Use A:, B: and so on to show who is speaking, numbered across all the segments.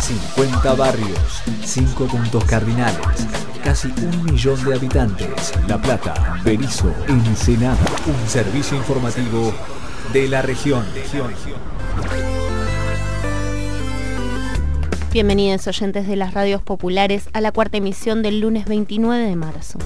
A: 50 barrios, 5 puntos cardinales, casi 1 millón de habitantes. La Plata, Berisso, Ensenada. Un servicio informativo de la región.
B: Bienvenidos oyentes de las radios populares a la cuarta emisión del lunes 29 de marzo.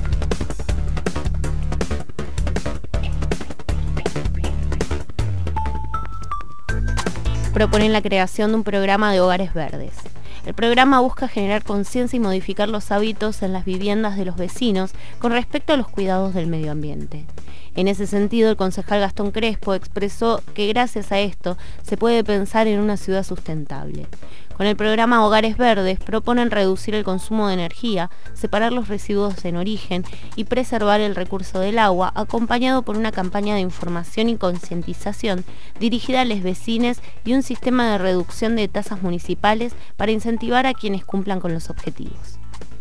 B: Proponen la creación de un programa de hogares verdes. El programa busca generar conciencia y modificar los hábitos en las viviendas de los vecinos con respecto a los cuidados del medio ambiente. En ese sentido, el concejal Gastón Crespo expresó que gracias a esto se puede pensar en una ciudad sustentable. Con el programa Hogares Verdes proponen reducir el consumo de energía, separar los residuos en origen y preservar el recurso del agua, acompañado por una campaña de información y concientización dirigida a los vecinos y un sistema de reducción de tasas municipales para incentivar a quienes cumplan con los objetivos.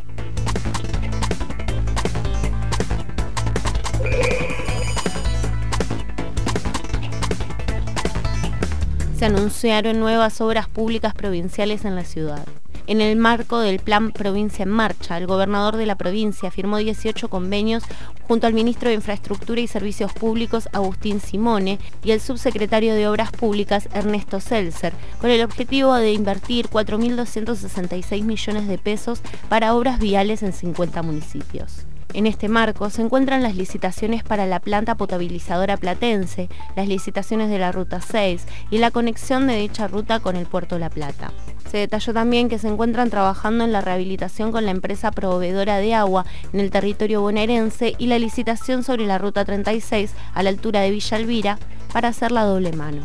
B: Se anunciaron nuevas obras públicas provinciales en la ciudad. En el marco del Plan Provincia en Marcha, el gobernador de la provincia firmó 18 convenios junto al ministro de Infraestructura y Servicios Públicos, Agustín Simone, y el subsecretario de Obras Públicas, Ernesto Seltzer, con el objetivo de invertir 4.266 millones de pesos para obras viales en 50 municipios. En este marco se encuentran las licitaciones para la planta potabilizadora platense, las licitaciones de la Ruta 6 y la conexión de dicha ruta con el Puerto La Plata. Se detalló también que se encuentran trabajando en la rehabilitación con la empresa proveedora de agua en el territorio bonaerense y la licitación sobre la Ruta 36 a la altura de Villa Elvira para hacer la doble mano.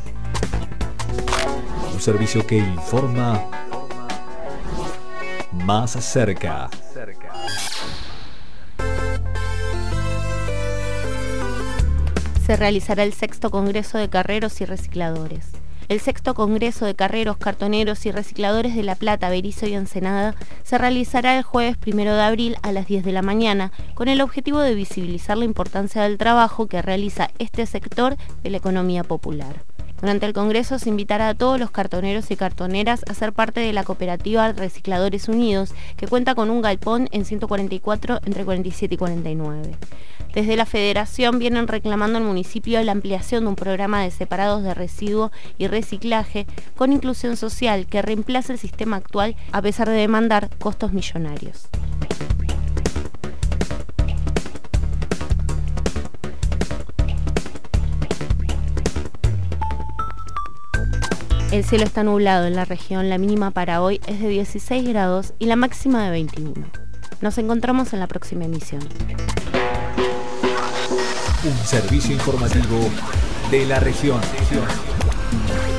A: Un servicio que informa más cerca.
B: Se realizará el 6º Congreso de Carreros y Recicladores. El 6º Congreso de Carreros, Cartoneros y Recicladores de La Plata, Berisso y Ensenada se realizará el jueves 1 de abril a las 10 de la mañana con el objetivo de visibilizar la importancia del trabajo que realiza este sector de la economía popular. Durante el Congreso se invitará a todos los cartoneros y cartoneras a ser parte de la cooperativa Recicladores Unidos, que cuenta con un galpón en 144 entre 47 y 49. Desde la Federación vienen reclamando al municipio la ampliación de un programa de separados de residuo y reciclaje con inclusión social que reemplace el sistema actual a pesar de demandar costos millonarios. El cielo está nublado en la región, la mínima para hoy es de 16 grados y la máxima de 21. Nos encontramos en la próxima emisión.
A: Un servicio informativo de la región.